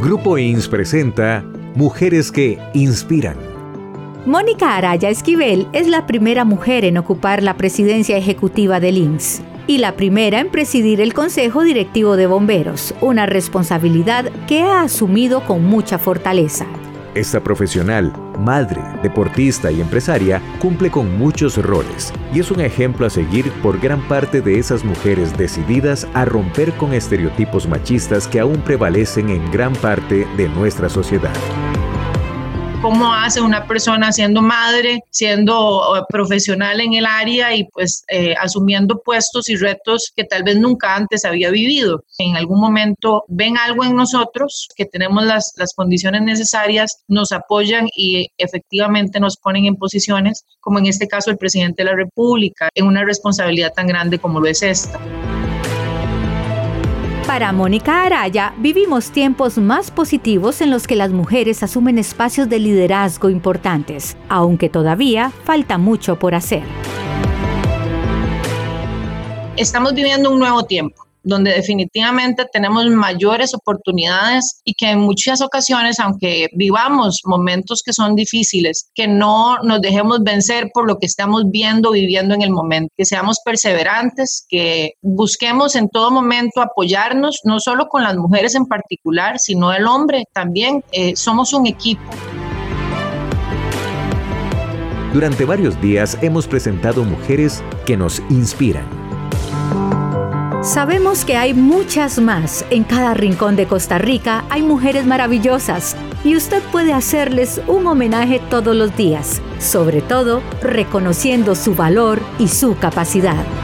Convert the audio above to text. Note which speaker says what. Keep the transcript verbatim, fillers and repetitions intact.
Speaker 1: Grupo I N S presenta Mujeres que Inspiran.
Speaker 2: Mónica Araya Esquivel es la primera mujer en ocupar la presidencia ejecutiva del I N S y la primera en presidir el Consejo Directivo de Bomberos, una responsabilidad que ha asumido con mucha fortaleza.
Speaker 1: Esta profesional, madre, deportista y empresaria cumple con muchos roles y es un ejemplo a seguir por gran parte de esas mujeres decididas a romper con estereotipos machistas que aún prevalecen en gran parte de nuestra sociedad.
Speaker 3: ¿Cómo hace una persona siendo madre, siendo profesional en el área y pues eh, asumiendo puestos y retos que tal vez nunca antes había vivido? En algún momento ven algo en nosotros, que tenemos las, las condiciones necesarias, nos apoyan y efectivamente nos ponen en posiciones, como en este caso el presidente de la República, en una responsabilidad tan grande como lo es esta.
Speaker 2: Para Mónica Araya, vivimos tiempos más positivos en los que las mujeres asumen espacios de liderazgo importantes, aunque todavía falta mucho por hacer.
Speaker 3: Estamos viviendo un nuevo tiempo, donde definitivamente tenemos mayores oportunidades y que en muchas ocasiones, aunque vivamos momentos que son difíciles, que no nos dejemos vencer por lo que estamos viendo, viviendo en el momento, que seamos perseverantes, que busquemos en todo momento apoyarnos, no solo con las mujeres en particular, sino el hombre también. Eh, somos un equipo.
Speaker 1: Durante varios días hemos presentado mujeres que nos inspiran.
Speaker 2: Sabemos que hay muchas más. En cada rincón de Costa Rica hay mujeres maravillosas y usted puede hacerles un homenaje todos los días, sobre todo reconociendo su valor y su capacidad.